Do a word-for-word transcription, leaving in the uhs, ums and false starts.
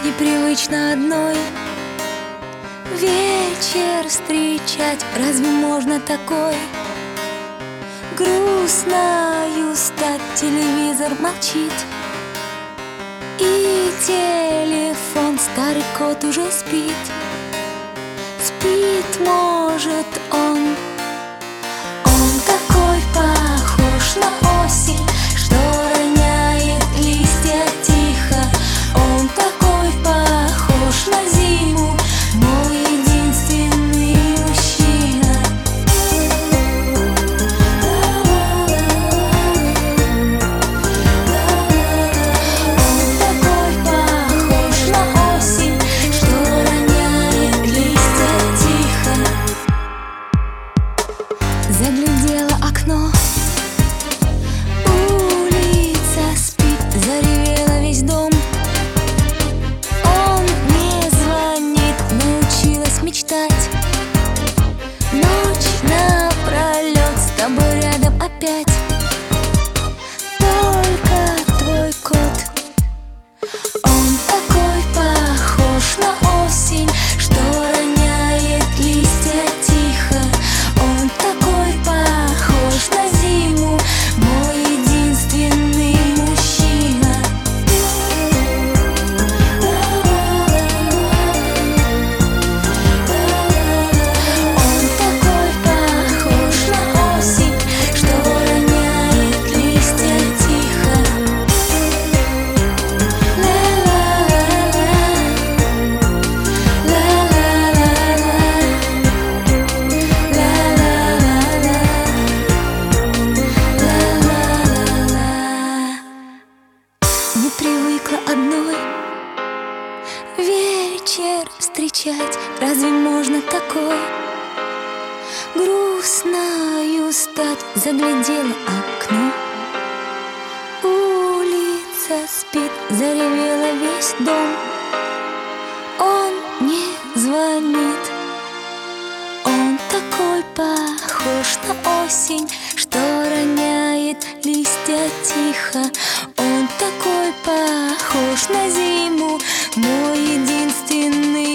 Непривычно одной вечер встречать. Разве можно такой грустною стать? Телевизор молчит, и телефон, старый кот уже спит. Спит, может, он. Он такой похож на осень, что роняет листья тихо. Он такой похож на зиму, мой единственный мужчина. Он такой похож на осень, что роняет листья тихо. Заглядела окно, улица спит, заревела весь дом. Он не звонит, научилась мечтать. Ночь напролет с тобой рядом опять. Только твой кот. Он такой похож на осень, что роняет листья тихо. Он такой похож на зиму, мой единственный мужчина. Он такой похож на осень, что роняет листья тихо. Ла-ла-ла-ла, ла-ла-ла-ла. Не привыкла одной вечер встречать. Разве можно такой грустною стать? Заглядела окно, улица спит, заревела весь дом. Он не звонит. Он такой похож на осень, что роняет листья тихо. Он такой похож на зиму, мой единственный